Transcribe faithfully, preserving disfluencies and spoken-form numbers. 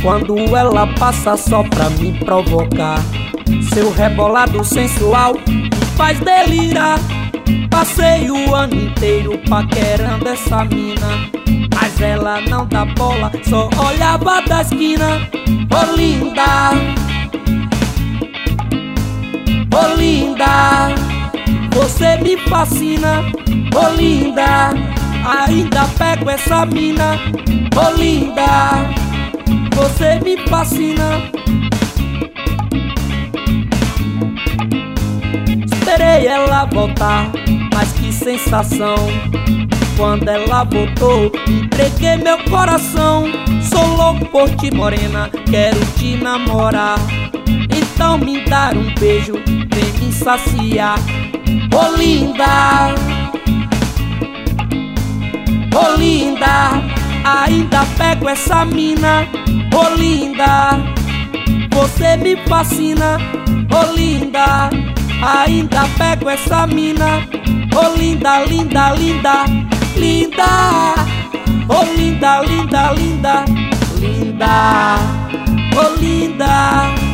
Quando ela passa só pra me provocar, seu rebolado sensual me faz delirar. Passei o ano inteiro paquerando essa mina, mas ela não dá bola, só olhava da esquina. Ô linda, ô linda, você me fascina. Ô linda, ainda pego essa mina. Ô linda, você me fascina. Esperei ela voltar, mas que sensação. Quando ela voltou, entreguei meu coração. Sou louco por ti, morena, quero te namorar. Então me dar um beijo, vem me saciar. Ô linda, ô linda, ainda pego essa mina. Ô linda, você me fascina. Ô linda, ainda pego essa mina. Ô linda, linda, linda, linda. Ô linda, linda, linda, linda. Ô linda.